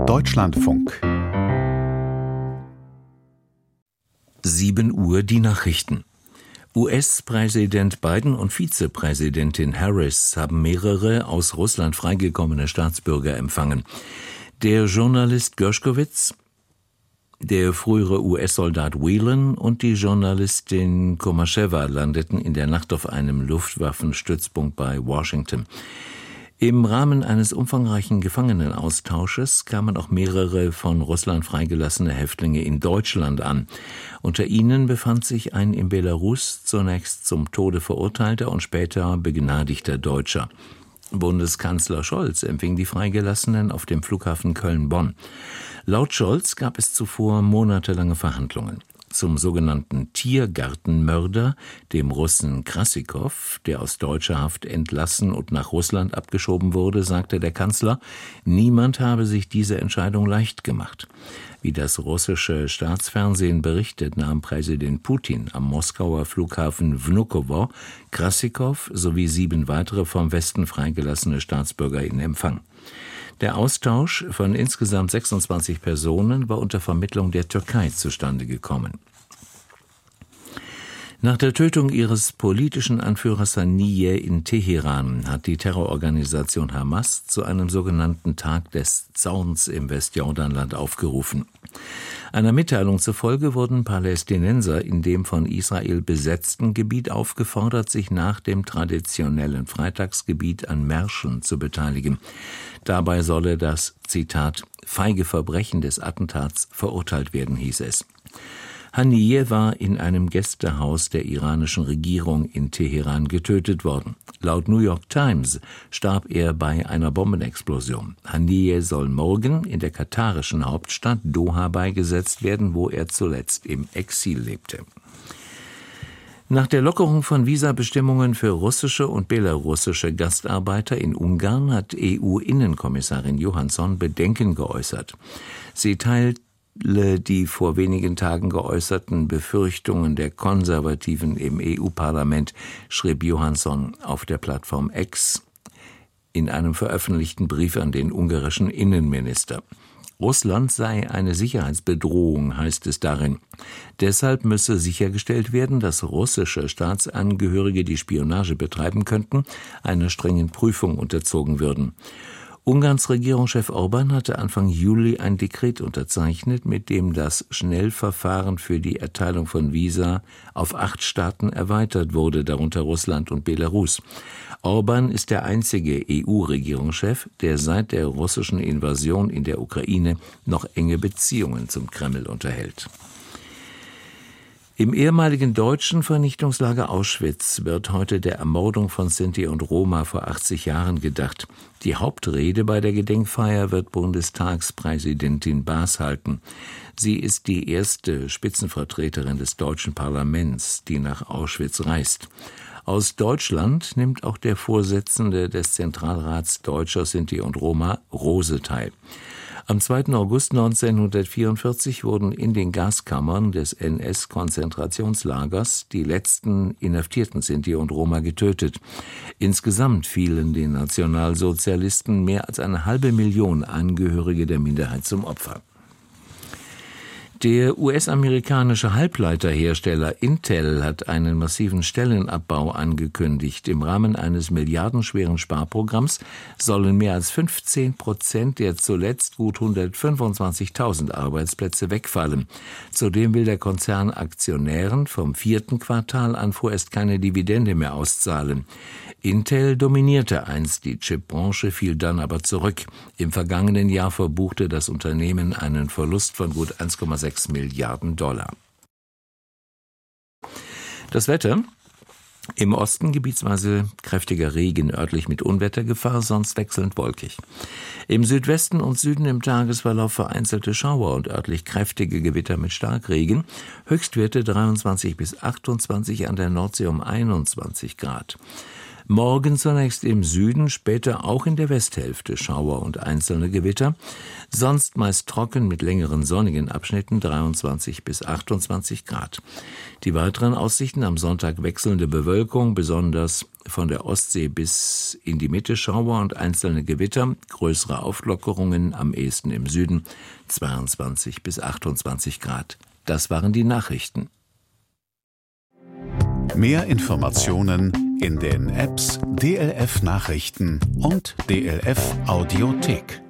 Deutschlandfunk. 7 Uhr die Nachrichten. US-Präsident Biden und Vizepräsidentin Harris haben mehrere aus Russland freigekommene Staatsbürger empfangen. Der Journalist Gershkovich, der frühere US-Soldat Whelan und die Journalistin Komaschewa landeten in der Nacht auf einem Luftwaffenstützpunkt bei Washington. Im Rahmen eines umfangreichen Gefangenenaustausches kamen auch mehrere von Russland freigelassene Häftlinge in Deutschland an. Unter ihnen befand sich ein in Belarus zunächst zum Tode verurteilter und später begnadigter Deutscher. Bundeskanzler Scholz empfing die Freigelassenen auf dem Flughafen Köln-Bonn. Laut Scholz gab es zuvor monatelange Verhandlungen. Zum sogenannten Tiergartenmörder, dem Russen Krassikow, der aus deutscher Haft entlassen und nach Russland abgeschoben wurde, sagte der Kanzler, niemand habe sich diese Entscheidung leicht gemacht. Wie das russische Staatsfernsehen berichtet, nahm Präsident Putin am Moskauer Flughafen Vnukovo Krassikow sowie 7 weitere vom Westen freigelassene Staatsbürger in Empfang. Der Austausch von insgesamt 26 Personen war unter Vermittlung der Türkei zustande gekommen. Nach der Tötung ihres politischen Anführers Haniyeh in Teheran hat die Terrororganisation Hamas zu einem sogenannten Tag des Zorns im Westjordanland aufgerufen. Einer Mitteilung zufolge wurden Palästinenser in dem von Israel besetzten Gebiet aufgefordert, sich nach dem traditionellen Freitagsgebet an Märschen zu beteiligen. Dabei solle das, Zitat, feige Verbrechen des Attentats verurteilt werden, hieß es. Haniyeh war in einem Gästehaus der iranischen Regierung in Teheran getötet worden. Laut New York Times starb er bei einer Bombenexplosion. Haniyeh soll morgen in der katarischen Hauptstadt Doha beigesetzt werden, wo er zuletzt im Exil lebte. Nach der Lockerung von Visabestimmungen für russische und belarussische Gastarbeiter in Ungarn hat EU-Innenkommissarin Johansson Bedenken geäußert. Sie teilt die vor wenigen Tagen geäußerten Befürchtungen der Konservativen im EU-Parlament, schrieb Johansson auf der Plattform X in einem veröffentlichten Brief an den ungarischen Innenminister. Russland sei eine Sicherheitsbedrohung, heißt es darin. Deshalb müsse sichergestellt werden, dass russische Staatsangehörige, die Spionage betreiben könnten, einer strengen Prüfung unterzogen würden. Ungarns Regierungschef Orbán hatte Anfang Juli ein Dekret unterzeichnet, mit dem das Schnellverfahren für die Erteilung von Visa auf 8 Staaten erweitert wurde, darunter Russland und Belarus. Orbán ist der einzige EU-Regierungschef, der seit der russischen Invasion in der Ukraine noch enge Beziehungen zum Kreml unterhält. Im ehemaligen deutschen Vernichtungslager Auschwitz wird heute der Ermordung von Sinti und Roma vor 80 Jahren gedacht. Die Hauptrede bei der Gedenkfeier wird Bundestagspräsidentin Baas halten. Sie ist die erste Spitzenvertreterin des deutschen Parlaments, die nach Auschwitz reist. Aus Deutschland nimmt auch der Vorsitzende des Zentralrats Deutscher Sinti und Roma, Rose, teil. Am 2. August 1944 wurden in den Gaskammern des NS-Konzentrationslagers die letzten inhaftierten Sinti und Roma getötet. Insgesamt fielen den Nationalsozialisten mehr als 500.000 Angehörige der Minderheit zum Opfer. Der US-amerikanische Halbleiterhersteller Intel hat einen massiven Stellenabbau angekündigt. Im Rahmen eines milliardenschweren Sparprogramms sollen mehr als 15% der zuletzt gut 125.000 Arbeitsplätze wegfallen. Zudem will der Konzern Aktionären vom 4. Quartal an vorerst keine Dividende mehr auszahlen. Intel dominierte einst die Chipbranche, fiel dann aber zurück. Im vergangenen Jahr verbuchte das Unternehmen einen Verlust von gut 1,6 Milliarden $. Das Wetter: im Osten gebietsweise kräftiger Regen, örtlich mit Unwettergefahr, sonst wechselnd wolkig. Im Südwesten und Süden im Tagesverlauf vereinzelte Schauer und örtlich kräftige Gewitter mit Starkregen. Höchstwerte 23 bis 28, an der Nordsee um 21 Grad. Morgen zunächst im Süden, später auch in der Westhälfte Schauer und einzelne Gewitter. Sonst meist trocken mit längeren sonnigen Abschnitten 23 bis 28 Grad. Die weiteren Aussichten: am Sonntag wechselnde Bewölkung, besonders von der Ostsee bis in die Mitte Schauer und einzelne Gewitter, größere Auflockerungen, am ehesten im Süden, 22 bis 28 Grad. Das waren die Nachrichten. Mehr Informationen in den Apps DLF Nachrichten und DLF Audiothek.